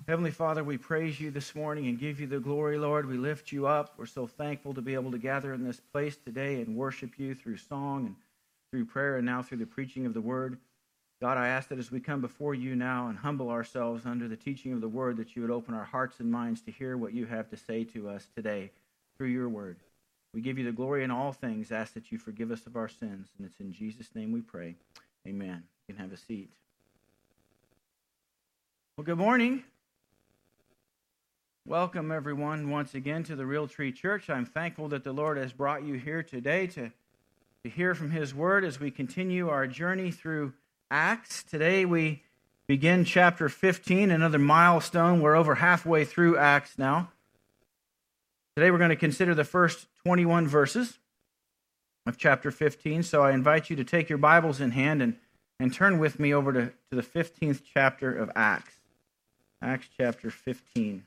Heavenly Father, we praise you this morning and give you the glory, Lord. We lift you up. We're so thankful to be able to gather in this place today and worship you through song and through prayer and now through the preaching of the word. God, I ask that as we come before you now and humble ourselves under the teaching of the word, that you would open our hearts and minds to hear what you have to say to us today through your word. We give you the glory in all things, ask that you forgive us of our sins, and it's in Jesus' name we pray. Amen. You can have a seat. Well, good morning. Welcome, everyone, once again to the Real Tree Church. I'm thankful that the Lord has brought you here today to hear from his word as we continue our journey through Acts. Today we begin chapter 15, another milestone. We're over halfway through Acts now. Today we're going to consider the first 21 verses of chapter 15. So I invite you to take your Bibles in hand and turn with me over to the 15th chapter of Acts. Acts chapter 15.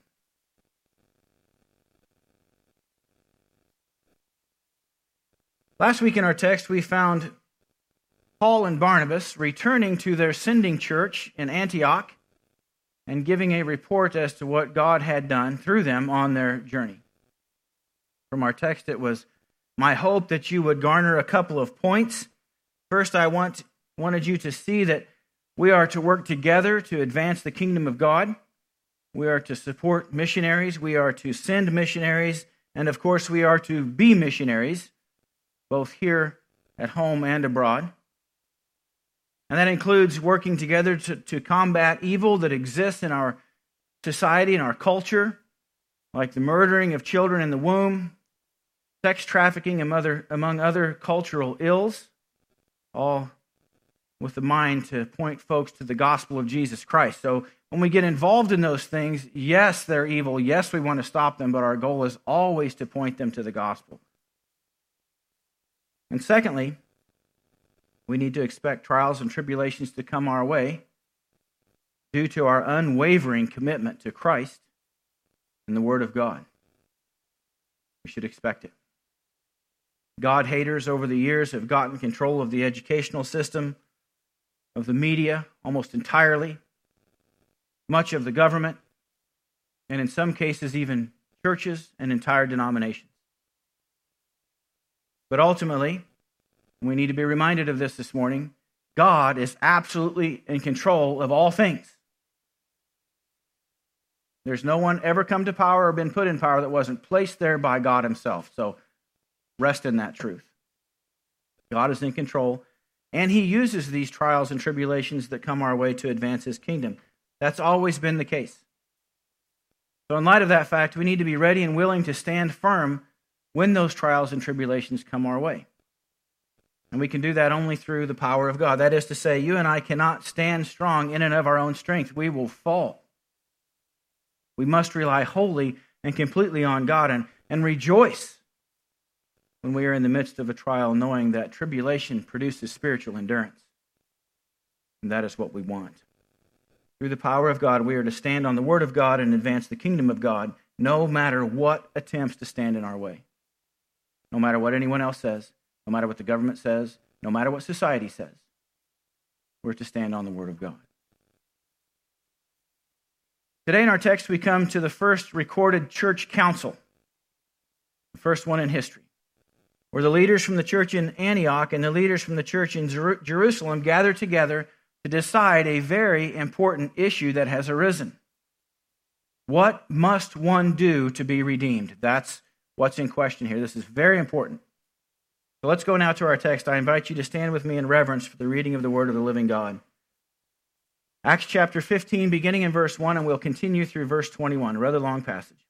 Last week in our text, we found Paul and Barnabas returning to their sending church in Antioch and giving a report as to what God had done through them on their journey. From our text, it was my hope that you would garner a couple of points. First, I wanted you to see that we are to work together to advance the kingdom of God. We are to support missionaries. We are to send missionaries. And of course, we are to be missionaries, both here at home and abroad. And that includes working together to combat evil that exists in our society and our culture, like the murdering of children in the womb, sex trafficking among other cultural ills, all with the mind to point folks to the gospel of Jesus Christ. So when we get involved in those things, yes, they're evil. Yes, we want to stop them, but our goal is always to point them to the gospel. And secondly, we need to expect trials and tribulations to come our way due to our unwavering commitment to Christ and the Word of God. We should expect it. God-haters over the years have gotten control of the educational system, of the media almost entirely, much of the government, and in some cases even churches and entire denominations. But ultimately, we need to be reminded of this morning, God is absolutely in control of all things. There's no one ever come to power or been put in power that wasn't placed there by God himself. So rest in that truth. God is in control, and he uses these trials and tribulations that come our way to advance his kingdom. That's always been the case. So in light of that fact, we need to be ready and willing to stand firm when those trials and tribulations come our way. And we can do that only through the power of God. That is to say, you and I cannot stand strong in and of our own strength. We will fall. We must rely wholly and completely on God and rejoice when we are in the midst of a trial, knowing that tribulation produces spiritual endurance. And that is what we want. Through the power of God, we are to stand on the Word of God and advance the kingdom of God, no matter what attempts to stand in our way. No matter what anyone else says, no matter what the government says, no matter what society says, we're to stand on the Word of God. Today in our text, we come to the first recorded church council, the first one in history, where the leaders from the church in Antioch and the leaders from the church in Jerusalem gather together to decide a very important issue that has arisen. What must one do to be redeemed? That's what's in question here. This is very important. So let's go now to our text. I invite you to stand with me in reverence for the reading of the word of the living God. Acts chapter 15, beginning in verse 1, and we'll continue through verse 21, a rather long passage.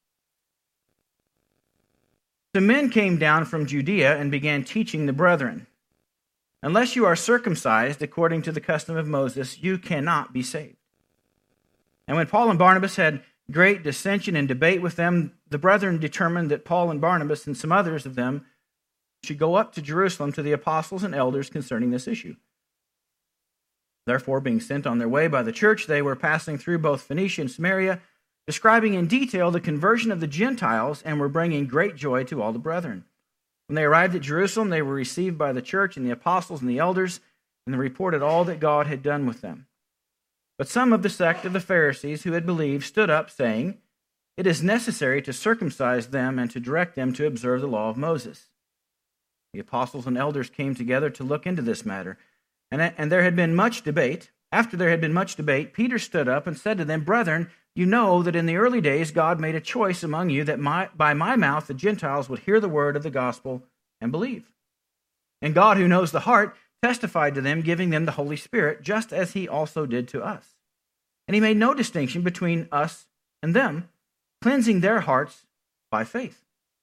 Some men came down from Judea and began teaching the brethren, unless you are circumcised according to the custom of Moses, you cannot be saved. And when Paul and Barnabas had great dissension and debate with them, the brethren determined that Paul and Barnabas and some others of them should go up to Jerusalem to the apostles and elders concerning this issue. Therefore, being sent on their way by the church, they were passing through both Phoenicia and Samaria, describing in detail the conversion of the Gentiles, and were bringing great joy to all the brethren. When they arrived at Jerusalem, they were received by the church and the apostles and the elders, and they reported all that God had done with them. But some of the sect of the Pharisees who had believed stood up, saying, "It is necessary to circumcise them and to direct them to observe the law of Moses." The apostles and elders came together to look into this matter, and there had been much debate. After there had been much debate, Peter stood up and said to them, "Brethren, you know that in the early days God made a choice among you that by my mouth the Gentiles would hear the word of the gospel and believe. And God, who knows the heart, testified to them, giving them the Holy Spirit, just as he also did to us. And he made no distinction between us and them, cleansing their hearts by faith.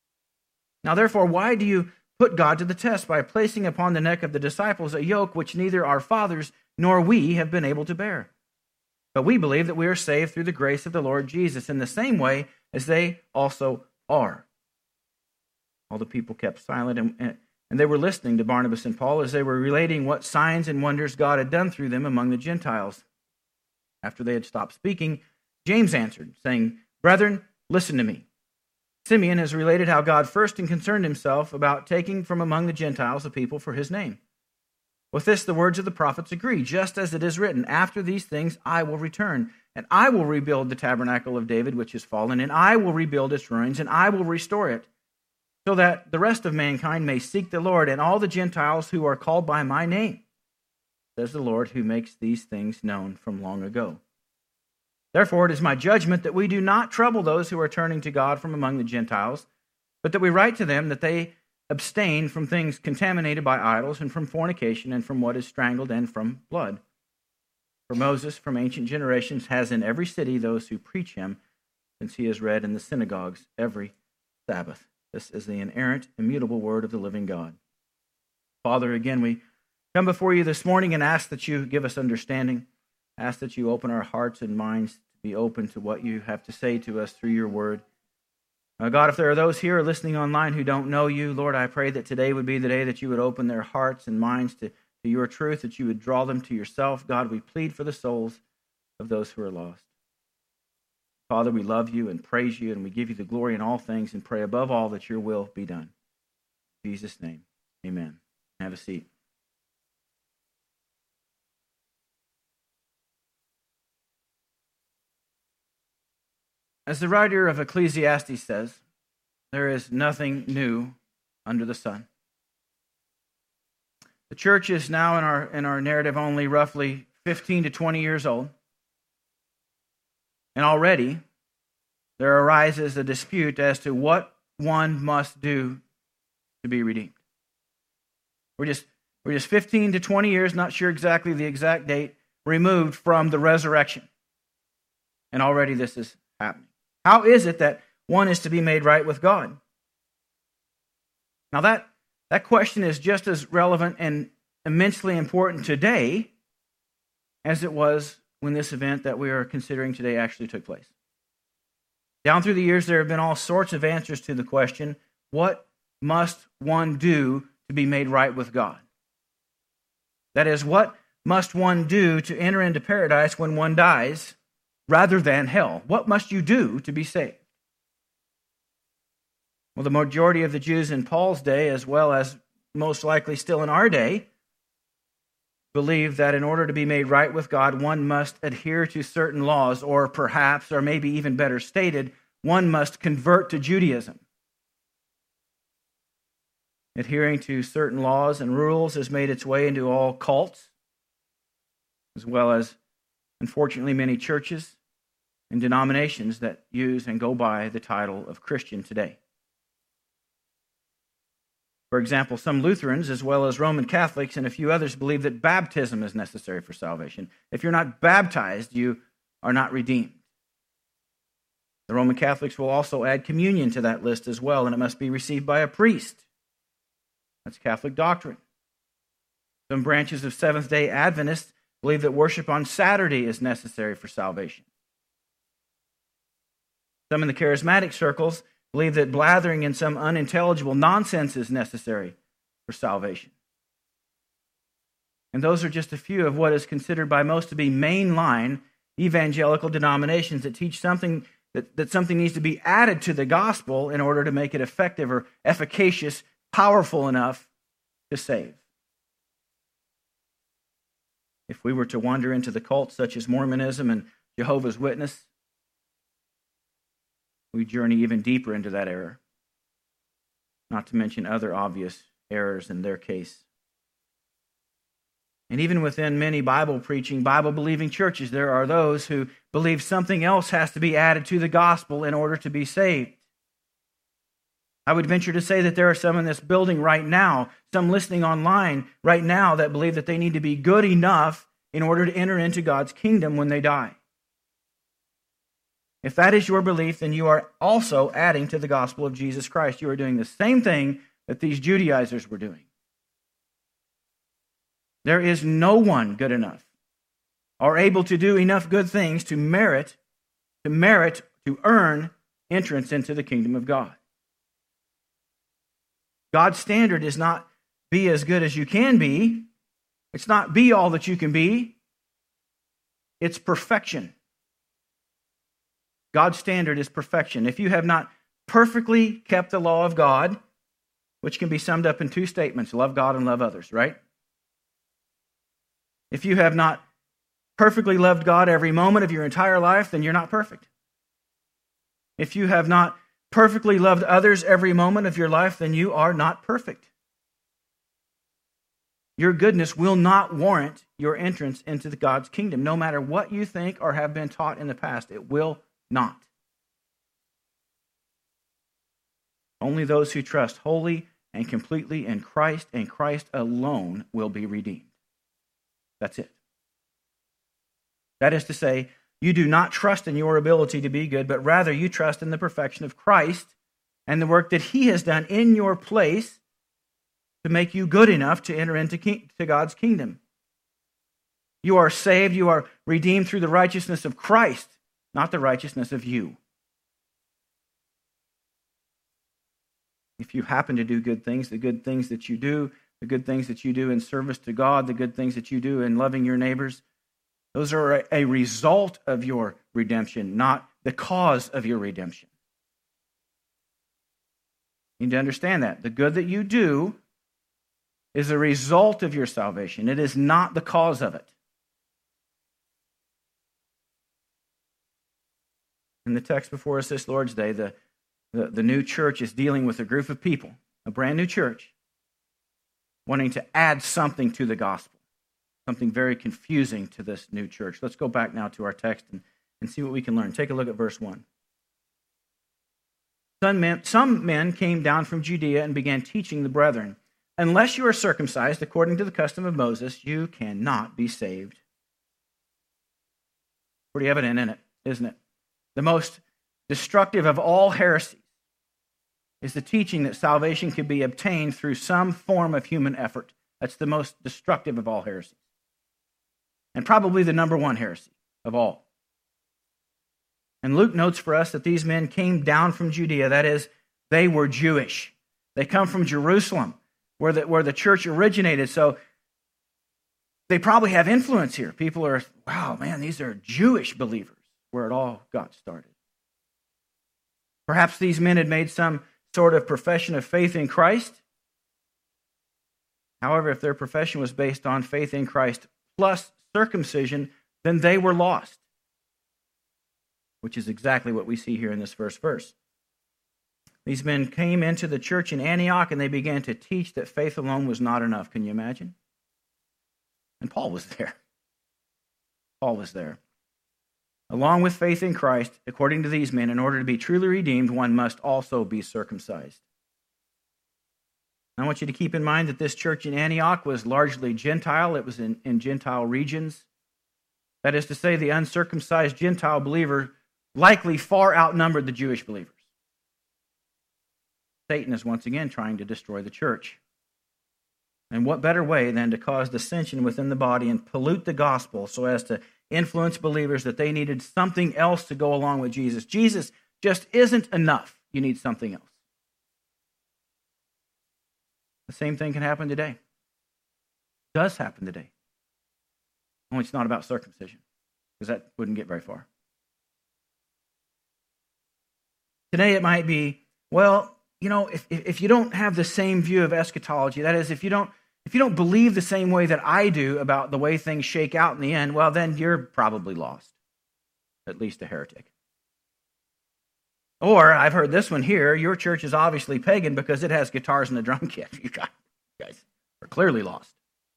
Now therefore, why do you put God to the test by placing upon the neck of the disciples a yoke which neither our fathers nor we have been able to bear? But we believe that we are saved through the grace of the Lord Jesus in the same way as they also are." All the people kept silent, and they were listening to Barnabas and Paul as they were relating what signs and wonders God had done through them among the Gentiles. After they had stopped speaking, James answered, saying, "Brethren, listen to me. Simeon has related how God first concerned himself about taking from among the Gentiles a people for his name. With this, the words of the prophets agree, just as it is written, 'After these things I will return, and I will rebuild the tabernacle of David, which is fallen, and I will rebuild its ruins, and I will restore it, so that the rest of mankind may seek the Lord, and all the Gentiles who are called by my name,' says the Lord, who makes these things known from long ago. Therefore, it is my judgment that we do not trouble those who are turning to God from among the Gentiles, but that we write to them that they abstain from things contaminated by idols, and from fornication, and from what is strangled, and from blood. For Moses, from ancient generations, has in every city those who preach him, since he is read in the synagogues every Sabbath." This is the inerrant, immutable word of the living God. Father, again, we come before you this morning and ask that you give us understanding. Ask that you open our hearts and minds to be open to what you have to say to us through your word. God, if there are those here listening online who don't know you, Lord, I pray that today would be the day that you would open their hearts and minds to your truth, that you would draw them to yourself. God, we plead for the souls of those who are lost. Father, we love you and praise you, and we give you the glory in all things, and pray above all that your will be done. In Jesus' name, amen. Have a seat. As the writer of Ecclesiastes says, there is nothing new under the sun. The church is now in our narrative only roughly 15 to 20 years old. And already there arises a dispute as to what one must do to be redeemed. We're just 15 to 20 years, not sure exactly the exact date, removed from the resurrection. And already this is happening. How is it that one is to be made right with God? Now that question is just as relevant and immensely important today as it was when this event that we are considering today actually took place. Down through the years, there have been all sorts of answers to the question, what must one do to be made right with God? That is, what must one do to enter into paradise when one dies, rather than hell? What must you do to be saved? Well, the majority of the Jews in Paul's day, as well as most likely still in our day, believe that in order to be made right with God, one must adhere to certain laws, or perhaps, or maybe even better stated, one must convert to Judaism. Adhering to certain laws and rules has made its way into all cults, as well as, unfortunately, many churches and denominations that use and go by the title of Christian today. For example, some Lutherans, as well as Roman Catholics and a few others, believe that baptism is necessary for salvation. If you're not baptized, you are not redeemed. The Roman Catholics will also add communion to that list as well, and it must be received by a priest. That's Catholic doctrine. Some branches of Seventh-day Adventists believe that worship on Saturday is necessary for salvation. Some in the charismatic circles believe that blathering in some unintelligible nonsense is necessary for salvation. And those are just a few of what is considered by most to be mainline evangelical denominations that teach something that something needs to be added to the gospel in order to make it effective or efficacious, powerful enough to save. If we were to wander into the cults such as Mormonism and Jehovah's Witness, we journey even deeper into that error, not to mention other obvious errors in their case. And even within many Bible-preaching, Bible-believing churches, there are those who believe something else has to be added to the gospel in order to be saved. I would venture to say that there are some in this building right now, some listening online right now, that believe that they need to be good enough in order to enter into God's kingdom when they die. If that is your belief, then you are also adding to the gospel of Jesus Christ. You are doing the same thing that these Judaizers were doing. There is no one good enough or able to do enough good things to earn entrance into the kingdom of God. God's standard is not be as good as you can be. It's not be all that you can be. It's perfection. God's standard is perfection. If you have not perfectly kept the law of God, which can be summed up in two statements, love God and love others, right? If you have not perfectly loved God every moment of your entire life, then you're not perfect. If you have not perfectly loved others every moment of your life, then you are not perfect. Your goodness will not warrant your entrance into God's kingdom, no matter what you think or have been taught in the past. It will not. Only those who trust wholly and completely in Christ and Christ alone will be redeemed. That's it. That is to say, you do not trust in your ability to be good, but rather you trust in the perfection of Christ and the work that He has done in your place to make you good enough to enter into God's kingdom. You are saved, you are redeemed through the righteousness of Christ, not the righteousness of you. If you happen to do good things, the good things that you do, the good things that you do in service to God, the good things that you do in loving your neighbors, those are a result of your redemption, not the cause of your redemption. You need to understand that. The good that you do is a result of your salvation. It is not the cause of it. In the text before us this Lord's Day, the new church is dealing with a group of people, a brand new church, wanting to add something to the gospel, something very confusing to this new church. Let's go back now to our text and see what we can learn. Take a look at verse 1. Some men came down from Judea and began teaching the brethren, unless you are circumcised according to the custom of Moses, you cannot be saved. Pretty evident in it, isn't it? The most destructive of all heresies is the teaching that salvation can be obtained through some form of human effort. That's the most destructive of all heresies. And probably the number one heresy of all. And Luke notes for us that these men came down from Judea. That is, they were Jewish. They come from Jerusalem, where the church originated. So they probably have influence here. People are, wow, man, these are Jewish believers, where it all got started. Perhaps these men had made some sort of profession of faith in Christ. However, if their profession was based on faith in Christ plus circumcision, then they were lost, which is exactly what we see here in this first verse. These men came into the church in Antioch and they began to teach that faith alone was not enough. Can you imagine? And Paul was there. Paul was there. Along with faith in Christ, according to these men, in order to be truly redeemed, one must also be circumcised. I want you to keep in mind that this church in Antioch was largely Gentile. It was in Gentile regions. That is to say, the uncircumcised Gentile believer likely far outnumbered the Jewish believers. Satan is once again trying to destroy the church. And what better way than to cause dissension within the body and pollute the gospel so as to influence believers that they needed something else to go along with Jesus. Jesus just isn't enough. You need something else. The same thing can happen today. It does happen today. Only it's not about circumcision, because that wouldn't get very far. Today it might be, well, you know, if you don't have the same view of eschatology, that is, if you don't If you don't believe the same way that I do about the way things shake out in the end, well, then you're probably lost, at least a heretic. Or, I've heard this one here, your church is obviously pagan because it has guitars and a drum kit. You guys are clearly lost.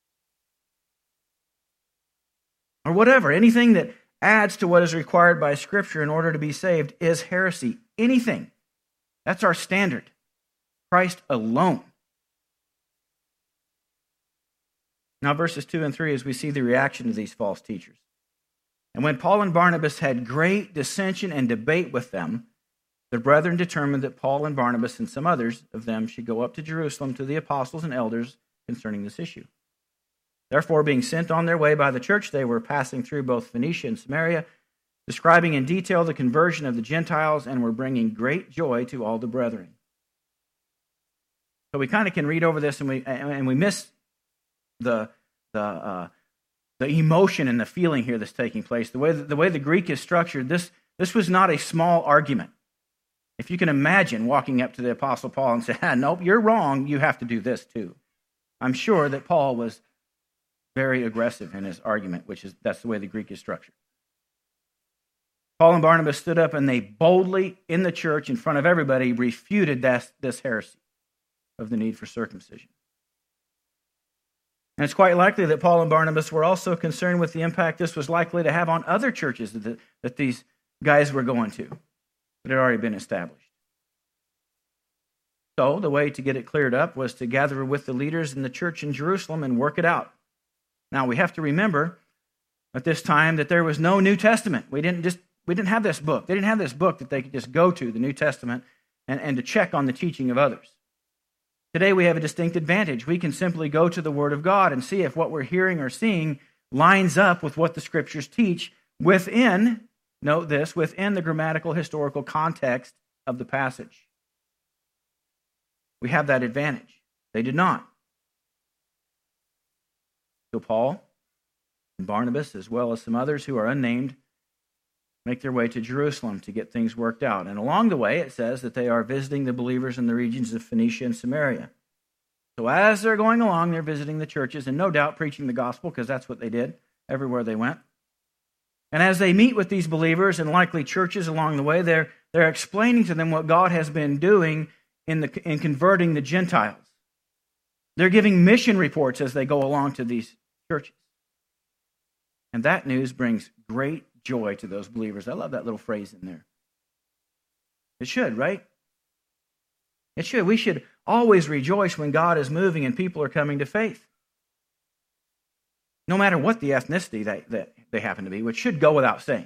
Or whatever, anything that adds to what is required by Scripture in order to be saved is heresy. Anything. That's our standard. Christ alone. Now, verses 2 and 3, as we see the reaction to these false teachers. And when Paul and Barnabas had great dissension and debate with them, the brethren determined that Paul and Barnabas and some others of them should go up to Jerusalem to the apostles and elders concerning this issue. Therefore, being sent on their way by the church, they were passing through both Phoenicia and Samaria, describing in detail the conversion of the Gentiles, and were bringing great joy to all the brethren. So we kind of can read over this, and we miss the emotion and the feeling here that's taking place. The way the Greek is structured, this was not a small argument. If you can imagine walking up to the Apostle Paul and say, nope, you're wrong, you have to do this too. I'm sure that Paul was very aggressive in his argument, that's the way the Greek is structured. Paul and Barnabas stood up and they boldly, in the church, in front of everybody, refuted this heresy of the need for circumcision. And it's quite likely that Paul and Barnabas were also concerned with the impact this was likely to have on other churches that these guys were going to, that had already been established. So the way to get it cleared up was to gather with the leaders in the church in Jerusalem and work it out. Now, we have to remember at this time that there was no New Testament. We didn't have this book. They didn't have this book that they could just go to, the New Testament, and to check on the teaching of others. Today we have a distinct advantage. We can simply go to the Word of God and see if what we're hearing or seeing lines up with what the Scriptures teach within, note this, within the grammatical historical context of the passage. We have that advantage. They did not. So Paul and Barnabas, as well as some others who are unnamed, make their way to Jerusalem to get things worked out. And along the way, it says that they are visiting the believers in the regions of Phoenicia and Samaria. So as they're going along, they're visiting the churches and no doubt preaching the gospel, because that's what they did everywhere they went. And as they meet with these believers and likely churches along the way, they're explaining to them what God has been doing in converting the Gentiles. They're giving mission reports as they go along to these churches. And that news brings great joy to those believers. I love that little phrase in there. It should, right? It should. We should always rejoice when God is moving and people are coming to faith. No matter what the ethnicity that they happen to be, which should go without saying.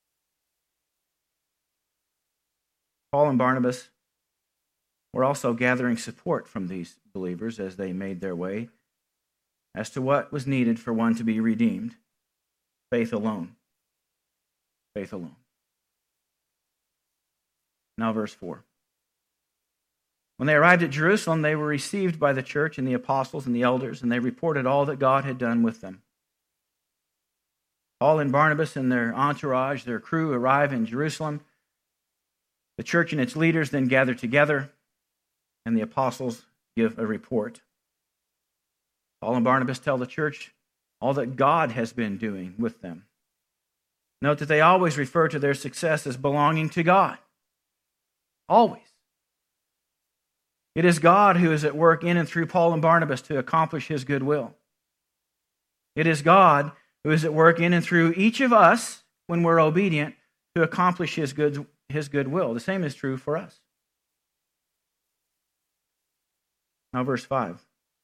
Paul and Barnabas were also gathering support from these believers as they made their way as to what was needed for one to be redeemed. Faith alone. Faith alone. Now verse 4. When they arrived at Jerusalem, they were received by the church and the apostles and the elders, and they reported all that God had done with them. Paul and Barnabas and their entourage, their crew, arrive in Jerusalem. The church and its leaders then gather together, and the apostles give a report. Paul and Barnabas tell the church all that God has been doing with them. Note that they always refer to their success as belonging to God. Always. It is God who is at work in and through Paul and Barnabas to accomplish His good will. It is God who is at work in and through each of us when we're obedient to accomplish His good will. The same is true for us. Now verse 5.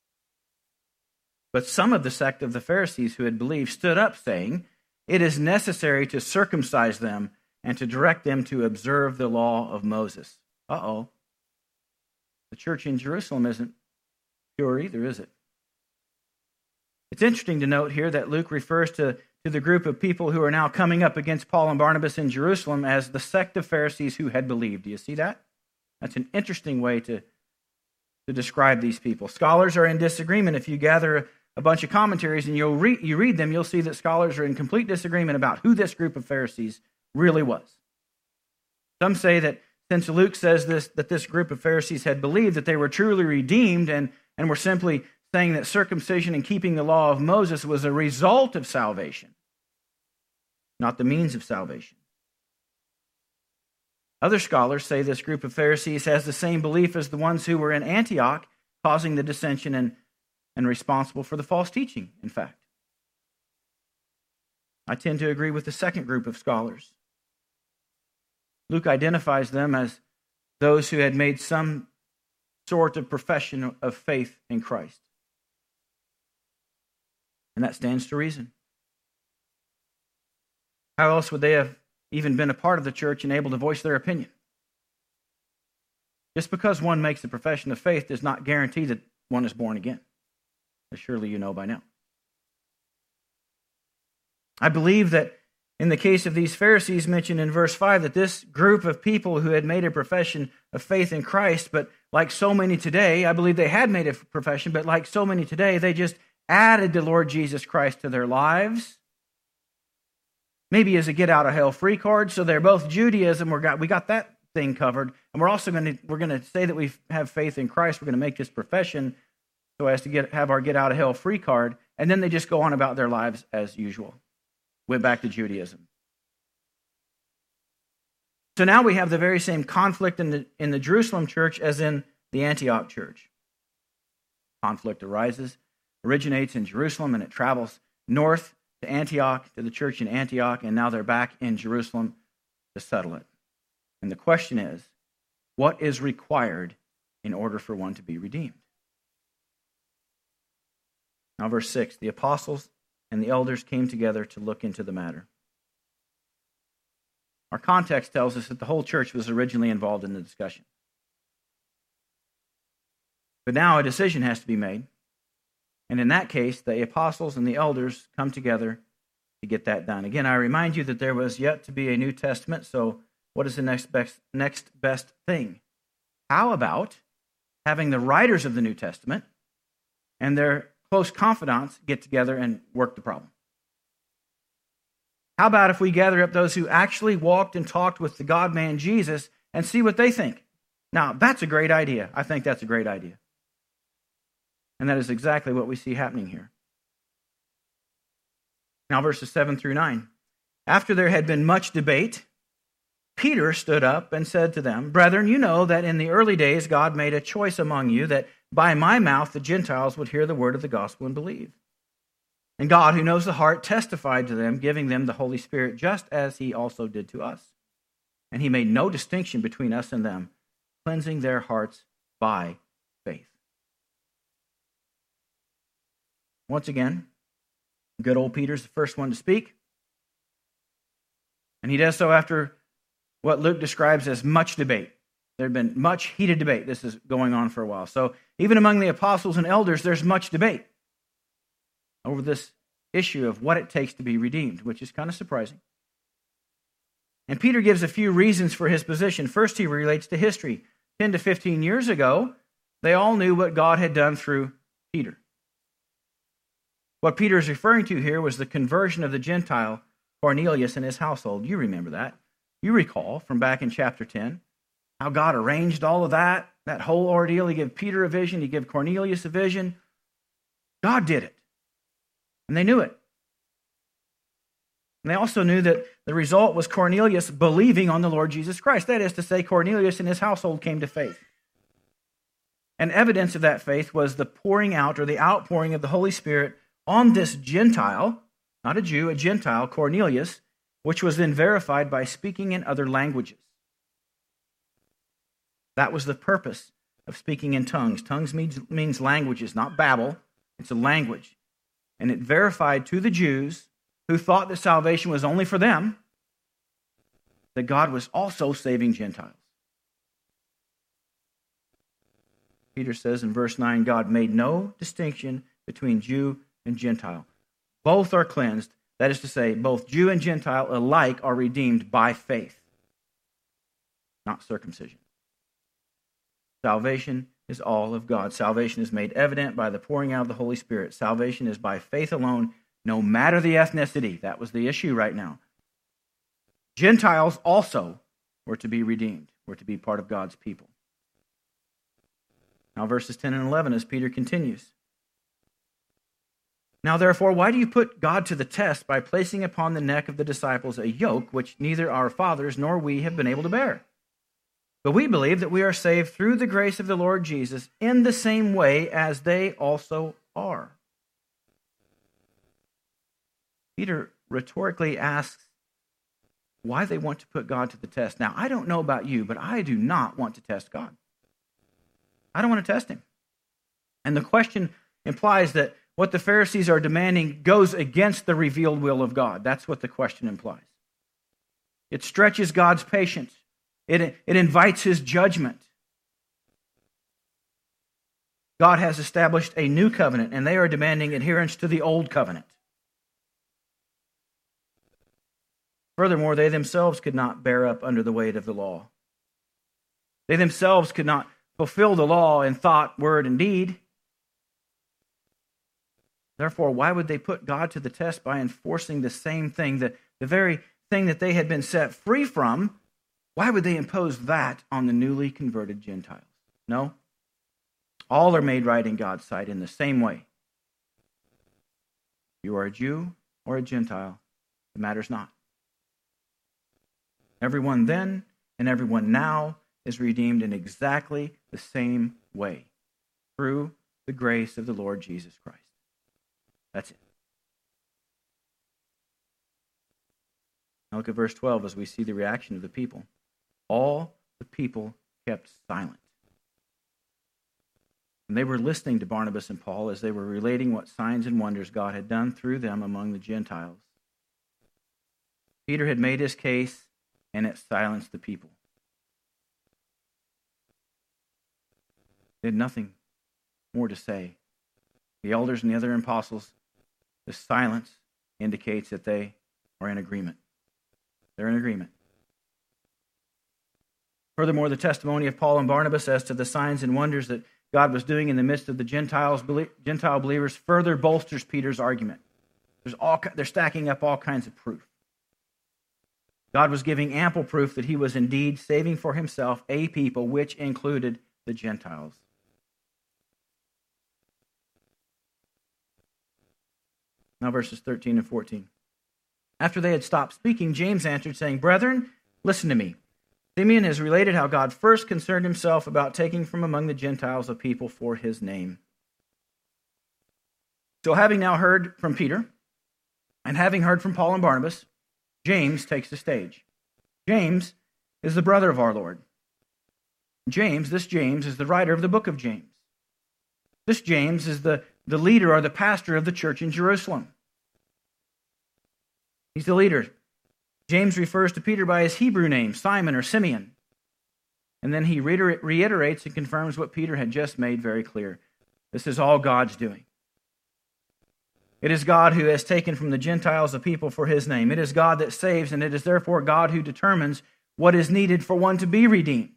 But some of the sect of the Pharisees who had believed stood up, saying, "It is necessary to circumcise them and to direct them to observe the law of Moses." Uh-oh. The church in Jerusalem isn't pure either, is it? It's interesting to note here that Luke refers to the group of people who are now coming up against Paul and Barnabas in Jerusalem as the sect of Pharisees who had believed. Do you see that? That's an interesting way to describe these people. Scholars are in disagreement. If you gather a bunch of commentaries and you read them, you'll see that scholars are in complete disagreement about who this group of Pharisees really was. Some say that since Luke says that this group of Pharisees had believed, that they were truly redeemed and were simply saying that circumcision and keeping the law of Moses was a result of salvation, not the means of salvation. Other scholars say this group of Pharisees has the same belief as the ones who were in Antioch, causing the dissension and responsible for the false teaching, in fact. I tend to agree with the second group of scholars. Luke identifies them as those who had made some sort of profession of faith in Christ. And that stands to reason. How else would they have even been a part of the church and able to voice their opinion? Just because one makes a profession of faith does not guarantee that one is born again, as surely you know by now. I believe that in the case of these Pharisees mentioned in verse 5, that this group of people who had made a profession of faith in Christ, but like so many today, I believe they had made a profession, but like so many today, they just added the Lord Jesus Christ to their lives. Maybe as a get-out-of-hell-free card, so they're both Judaism, we got that thing covered, and we're going to say that we have faith in Christ, we're going to make this profession so as to have our get-out-of-hell-free card, and then they just go on about their lives as usual. Went back to Judaism. So now we have the very same conflict in the Jerusalem church as in the Antioch church. Conflict originates in Jerusalem, and it travels north to Antioch, to the church in Antioch, and now they're back in Jerusalem to settle it. And the question is, what is required in order for one to be redeemed? Now, verse 6, the apostles and the elders came together to look into the matter. Our context tells us that the whole church was originally involved in the discussion. But now a decision has to be made. And in that case, the apostles and the elders come together to get that done. Again, I remind you that there was yet to be a New Testament, so what is the next best thing? How about having the writers of the New Testament and their close confidants get together and work the problem? How about if we gather up those who actually walked and talked with the God-man Jesus and see what they think? Now, that's a great idea. I think that's a great idea. And that is exactly what we see happening here. Now, verses 7 through 9. After there had been much debate, Peter stood up and said to them, "Brethren, you know that in the early days God made a choice among you that by my mouth the Gentiles would hear the word of the gospel and believe. And God, who knows the heart, testified to them, giving them the Holy Spirit, just as he also did to us. And he made no distinction between us and them, cleansing their hearts by faith." Once again, good old Peter's the first one to speak. And he does so after what Luke describes as much debate. There had been much heated debate. This is going on for a while. So even among the apostles and elders, there's much debate over this issue of what it takes to be redeemed, which is kind of surprising. And Peter gives a few reasons for his position. First, he relates to history. 10 to 15 years ago, they all knew what God had done through Peter. What Peter is referring to here was the conversion of the Gentile Cornelius and his household. You remember that. You recall from back in chapter 10 how God arranged all of that whole ordeal. He gave Peter a vision. He gave Cornelius a vision. God did it. And they knew it. And they also knew that the result was Cornelius believing on the Lord Jesus Christ. That is to say, Cornelius and his household came to faith. And evidence of that faith was the pouring out or the outpouring of the Holy Spirit on this Gentile, not a Jew, a Gentile, Cornelius, which was then verified by speaking in other languages. That was the purpose of speaking in tongues. Tongues means languages, not babble. It's a language. And it verified to the Jews who thought that salvation was only for them, that God was also saving Gentiles. Peter says in verse 9, God made no distinction between Jew and Gentile. Both are cleansed. That is to say, both Jew and Gentile alike are redeemed by faith, not circumcision. Salvation is all of God. Salvation is made evident by the pouring out of the Holy Spirit. Salvation is by faith alone, no matter the ethnicity. That was the issue right now. Gentiles also were to be redeemed, were to be part of God's people. Now verses 10 and 11 as Peter continues. Now, therefore, why do you put God to the test by placing upon the neck of the disciples a yoke which neither our fathers nor we have been able to bear? But we believe that we are saved through the grace of the Lord Jesus in the same way as they also are. Peter rhetorically asks why they want to put God to the test. Now, I don't know about you, but I do not want to test God. I don't want to test him. And the question implies that what the Pharisees are demanding goes against the revealed will of God. That's what the question implies. It stretches God's patience. It invites his judgment. God has established a new covenant, and they are demanding adherence to the old covenant. Furthermore, they themselves could not bear up under the weight of the law. They themselves could not fulfill the law in thought, word, and deed. Therefore, why would they put God to the test by enforcing the same thing, the very thing that they had been set free from? Why would they impose that on the newly converted Gentiles? No. All are made right in God's sight in the same way. You are a Jew or a Gentile, it matters not. Everyone then and everyone now is redeemed in exactly the same way, through the grace of the Lord Jesus Christ. That's it. Now look at verse 12 as we see the reaction of the people. All the people kept silent. And they were listening to Barnabas and Paul as they were relating what signs and wonders God had done through them among the Gentiles. Peter had made his case, and it silenced the people. They had nothing more to say. The elders and the other apostles, the silence indicates that they are in agreement. They're in agreement. Furthermore, the testimony of Paul and Barnabas as to the signs and wonders that God was doing in the midst of the Gentile believers further bolsters Peter's argument. They're stacking up all kinds of proof. God was giving ample proof that he was indeed saving for himself a people which included the Gentiles. Now verses 13 and 14. After they had stopped speaking, James answered, saying, Brethren, listen to me. Simeon has related how God first concerned himself about taking from among the Gentiles a people for his name. So having now heard from Peter, and having heard from Paul and Barnabas, James takes the stage. James is the brother of our Lord. This James, is the writer of the book of James. This James is the leader or the pastor of the church in Jerusalem. He's the leader. James refers to Peter by his Hebrew name, Simon or Simeon. And then he reiterates and confirms what Peter had just made very clear. This is all God's doing. It is God who has taken from the Gentiles a people for his name. It is God that saves, and it is therefore God who determines what is needed for one to be redeemed.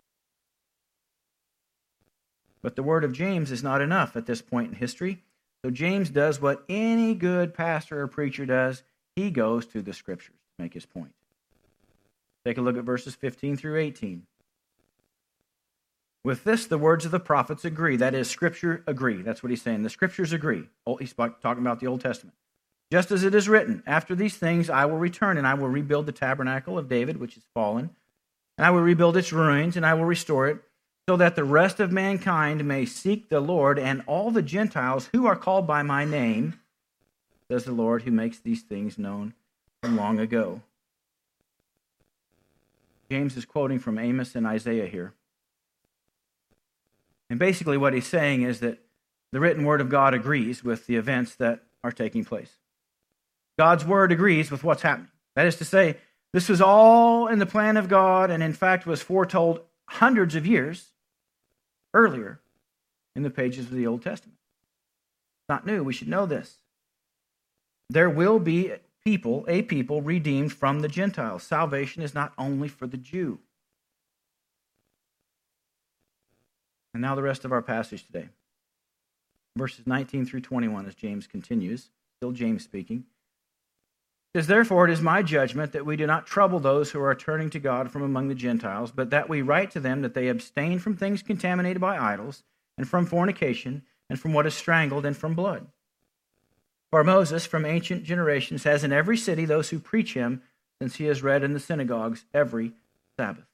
But the word of James is not enough at this point in history. So James does what any good pastor or preacher does. He goes to the Scriptures to make his point. Take a look at verses 15 through 18. With this, the words of the prophets agree. That is, Scripture agree. That's what he's saying. The Scriptures agree. He's talking about the Old Testament. Just as it is written, after these things I will return, and I will rebuild the tabernacle of David, which is fallen, and I will rebuild its ruins, and I will restore it, so that the rest of mankind may seek the Lord, and all the Gentiles who are called by my name, says the Lord, who makes these things known from long ago. James is quoting from Amos and Isaiah here. And basically what he's saying is that the written word of God agrees with the events that are taking place. God's word agrees with what's happening. That is to say, this was all in the plan of God, and in fact was foretold hundreds of years earlier in the pages of the Old Testament. It's not new. We should know this. There will be a people redeemed from the Gentiles. Salvation is not only for the Jew. And now the rest of our passage today. Verses 19 through 21 as James continues. Still James speaking. It says, Therefore it is my judgment that we do not trouble those who are turning to God from among the Gentiles, but that we write to them that they abstain from things contaminated by idols, and from fornication, and from what is strangled, and from blood. For Moses from ancient generations has in every city those who preach him, since he is read in the synagogues every Sabbath.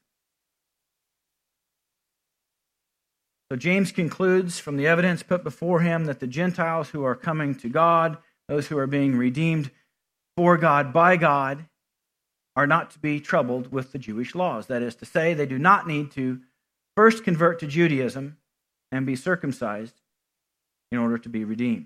So James concludes from the evidence put before him that the Gentiles who are coming to God, those who are being redeemed for God by God, are not to be troubled with the Jewish laws. That is to say, they do not need to first convert to Judaism and be circumcised in order to be redeemed.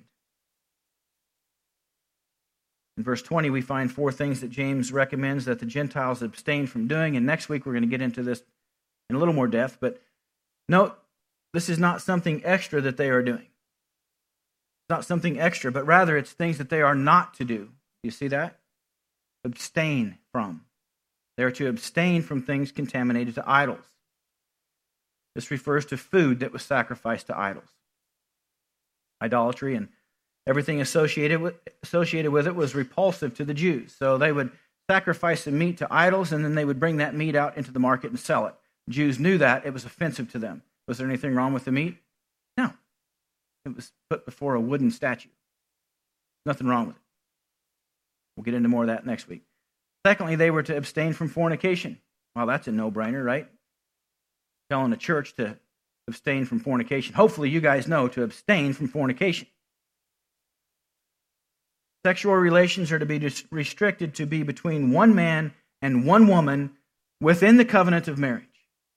In verse 20, we find 4 things that James recommends that the Gentiles abstain from doing, and next week we're going to get into this in a little more depth, but note, this is not something extra that they are doing. It's not something extra, but rather it's things that they are not to do. You see that? Abstain from. They are to abstain from things contaminated to idols. This refers to food that was sacrificed to idols. Idolatry and everything associated with it was repulsive to the Jews. So they would sacrifice the meat to idols, and then they would bring that meat out into the market and sell it. Jews knew that. It was offensive to them. Was there anything wrong with the meat? No. It was put before a wooden statue. Nothing wrong with it. We'll get into more of that next week. Secondly, they were to abstain from fornication. Well, that's a no-brainer, right? Telling a church to abstain from fornication. Hopefully you guys know to abstain from fornication. Sexual relations are to be restricted to be between one man and one woman within the covenant of marriage.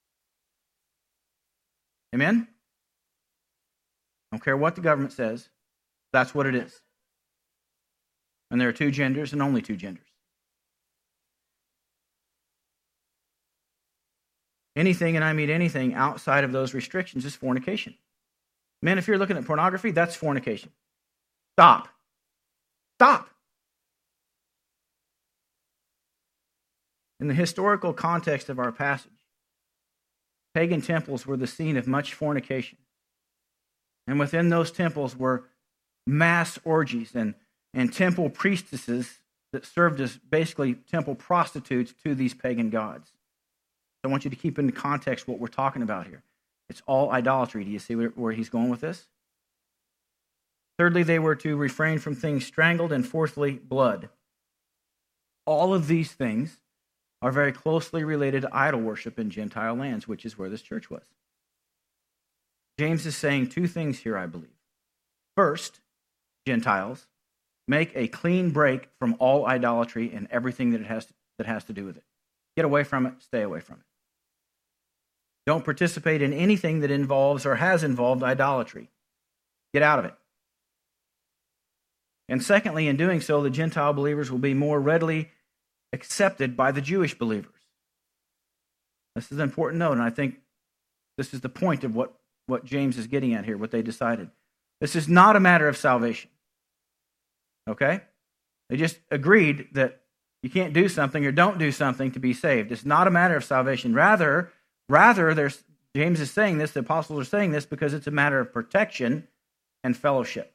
Amen? Don't care what the government says. That's what it is. And there are 2 genders and only 2 genders. Anything, and I mean anything, outside of those restrictions is fornication. Men, if you're looking at pornography, that's fornication. Stop. Stop. In the historical context of our passage, pagan temples were the scene of much fornication. And within those temples were mass orgies and temple priestesses that served as basically temple prostitutes to these pagan gods. So I want you to keep into context what we're talking about here. It's all idolatry. Do you see where he's going with this? Thirdly, they were to refrain from things strangled, and fourthly, blood. All of these things are very closely related to idol worship in Gentile lands, which is where this church was. James is saying 2 things here, I believe. First, Gentiles, make a clean break from all idolatry and everything that has to do with it. Get away from it, stay away from it. Don't participate in anything that involves or has involved idolatry. Get out of it. And secondly, in doing so, the Gentile believers will be more readily accepted by the Jewish believers. This is an important note, and I think this is the point of what James is getting at here, what they decided. This is not a matter of salvation. Okay? They just agreed that you can't do something or don't do something to be saved. It's not a matter of salvation. Rather, James is saying this, the apostles are saying this because it's a matter of protection and fellowship.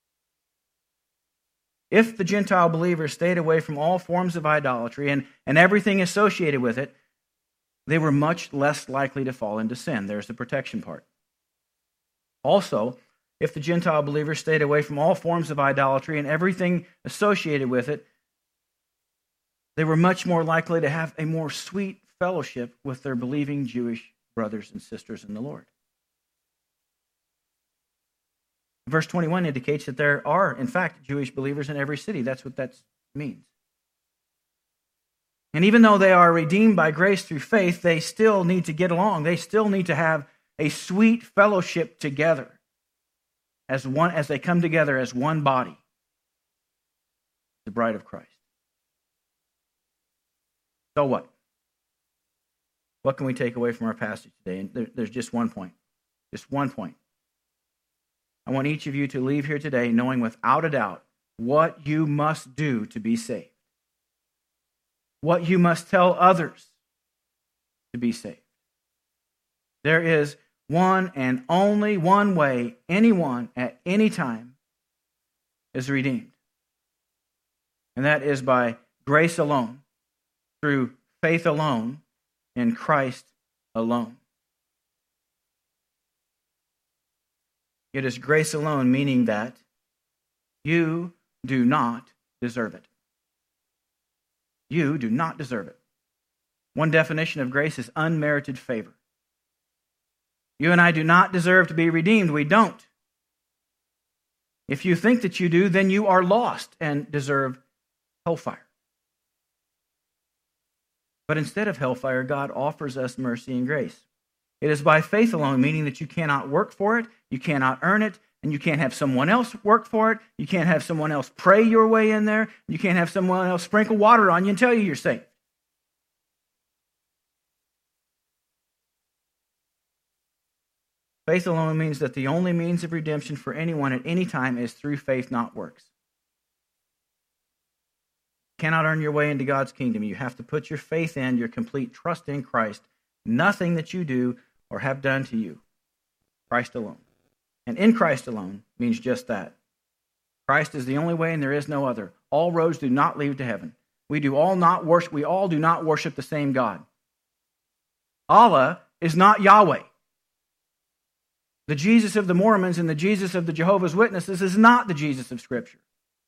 If the Gentile believers stayed away from all forms of idolatry and everything associated with it, they were much less likely to fall into sin. There's the protection part. Also, if the Gentile believers stayed away from all forms of idolatry and everything associated with it, they were much more likely to have a more sweet fellowship with their believing Jewish brothers and sisters in the Lord. Verse 21 indicates that there are, in fact, Jewish believers in every city. That's what that means. And even though they are redeemed by grace through faith, they still need to get along. They still need to have a sweet fellowship together as they come together as one body, the bride of Christ. So what? What can we take away from our passage today? And there's just one point. Just one point. I want each of you to leave here today knowing without a doubt what you must do to be saved. What you must tell others to be saved. There is one and only one way anyone at any time is redeemed. And that is by grace alone, through faith alone, in Christ alone. It is grace alone, meaning that you do not deserve it. You do not deserve it. One definition of grace is unmerited favor. You and I do not deserve to be redeemed. We don't. If you think that you do, then you are lost and deserve hellfire. But instead of hellfire, God offers us mercy and grace. It is by faith alone, meaning that you cannot work for it, you cannot earn it, and you can't have someone else work for it. You can't have someone else pray your way in there. You can't have someone else sprinkle water on you and tell you you're saved. Faith alone means that the only means of redemption for anyone at any time is through faith, not works. You cannot earn your way into God's kingdom. You have to put your faith in, your complete trust in Christ. Nothing that you do or have done to you. Christ alone. And in Christ alone means just that. Christ is the only way and there is no other. All roads do not lead to heaven. We all do not worship the same God. Allah is not Yahweh. The Jesus of the Mormons and the Jesus of the Jehovah's Witnesses is not the Jesus of Scripture.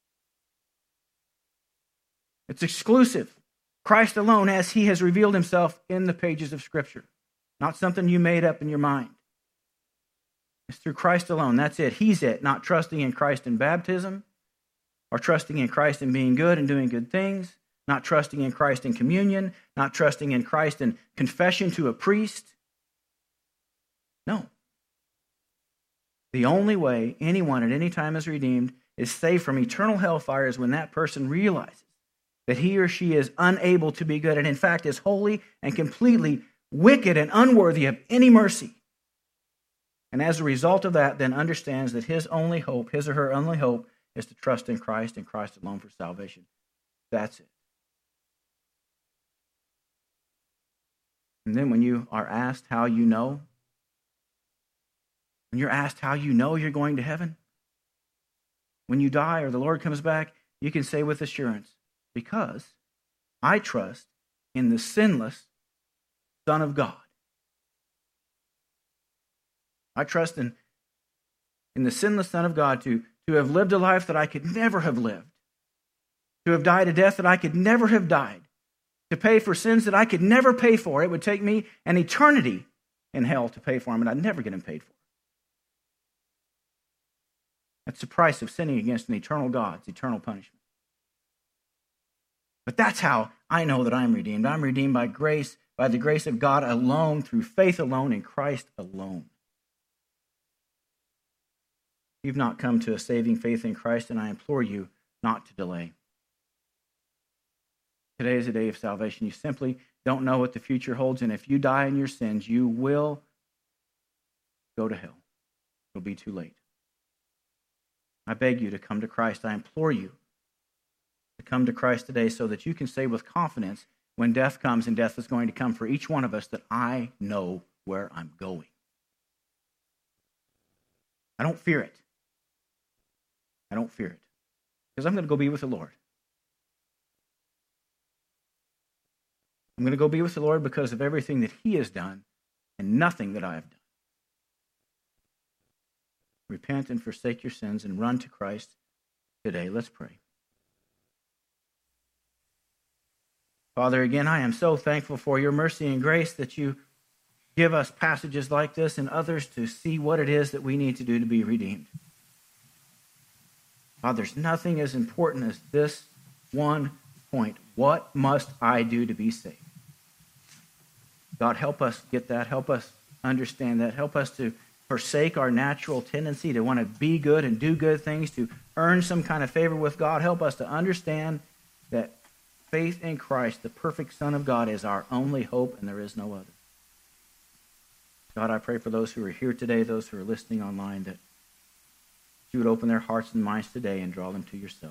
It's exclusive. Christ alone as he has revealed himself in the pages of Scripture. Not something you made up in your mind. It's through Christ alone. That's it. He's it. Not trusting in Christ in baptism or trusting in Christ in being good and doing good things. Not trusting in Christ in communion. Not trusting in Christ in confession to a priest. No. The only way anyone at any time is redeemed is saved from eternal hellfire is when that person realizes that he or she is unable to be good and in fact is wholly and completely wicked and unworthy of any mercy. And as a result of that, then understands that his or her only hope is to trust in Christ and Christ alone for salvation. That's it. And then when you are asked how you know, when you're asked how you know you're going to heaven, when you die or the Lord comes back, you can say with assurance, because I trust in the sinless Son of God. I trust in the sinless Son of God to have lived a life that I could never have lived, to have died a death that I could never have died, to pay for sins that I could never pay for. It would take me an eternity in hell to pay for them, and I'd never get them paid for. That's the price of sinning against an eternal God. It's eternal punishment. But that's how I know that I'm redeemed. I'm redeemed by grace, by the grace of God alone, through faith alone, in Christ alone. You've not come to a saving faith in Christ, and I implore you not to delay. Today is a day of salvation. You simply don't know what the future holds, and if you die in your sins, you will go to hell. It'll be too late. I beg you to come to Christ. I implore you to come to Christ today so that you can say with confidence when death comes, and death is going to come for each one of us, that I know where I'm going. I don't fear it. I don't fear it. Because I'm going to go be with the Lord. I'm going to go be with the Lord because of everything that he has done and nothing that I have done. Repent and forsake your sins and run to Christ today. Let's pray. Father, again, I am so thankful for your mercy and grace that you give us passages like this and others to see what it is that we need to do to be redeemed. God, there's nothing as important as this one point. What must I do to be saved? God, help us get that. Help us understand that. Help us to forsake our natural tendency to want to be good and do good things, to earn some kind of favor with God. Help us to understand that faith in Christ, the perfect Son of God, is our only hope and there is no other. God, I pray for those who are here today, those who are listening online, that you would open their hearts and minds today and draw them to yourself.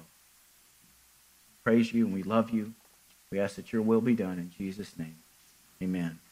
Praise you and we love you. We ask that your will be done in Jesus' name. Amen.